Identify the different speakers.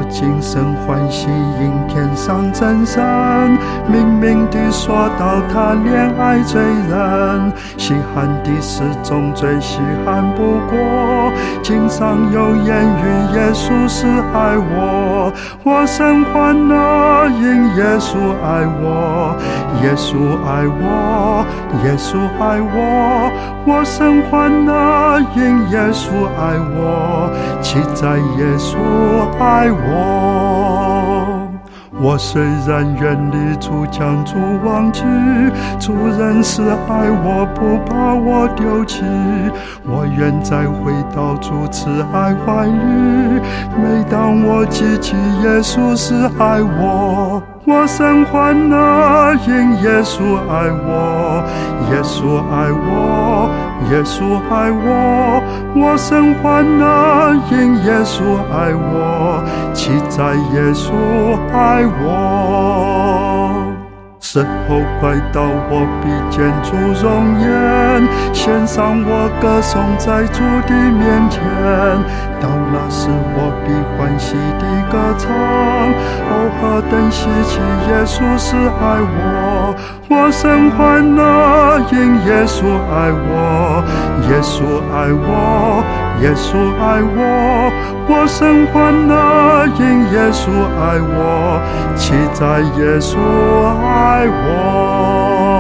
Speaker 1: 今生欢喜迎天上真神，明明地说到他怜爱罪人，稀罕的事中最稀罕不过，经上有言语耶稣是爱我，我甚欢乐因耶稣爱我，耶稣爱我，耶稣爱我，我甚欢乐因耶稣爱我，其在耶稣爱我。我虽然远离主，将主忘记，主仍是爱我，不把我丢弃。我愿再回到主慈爱怀里，每当我记起耶稣是爱我，我甚欢乐因耶稣爱我，耶稣爱我，耶稣爱我，我甚欢乐因耶稣爱我，其在耶稣爱我。时候快到，我必见主容颜，献上我歌颂在主的面前。到那时我必欢喜地歌唱，哦，何等稀奇，耶稣是爱我，我甚欢乐因耶稣爱我，耶稣爱我，耶稣爱我，我甚欢乐因耶稣爱我，其在耶稣爱我。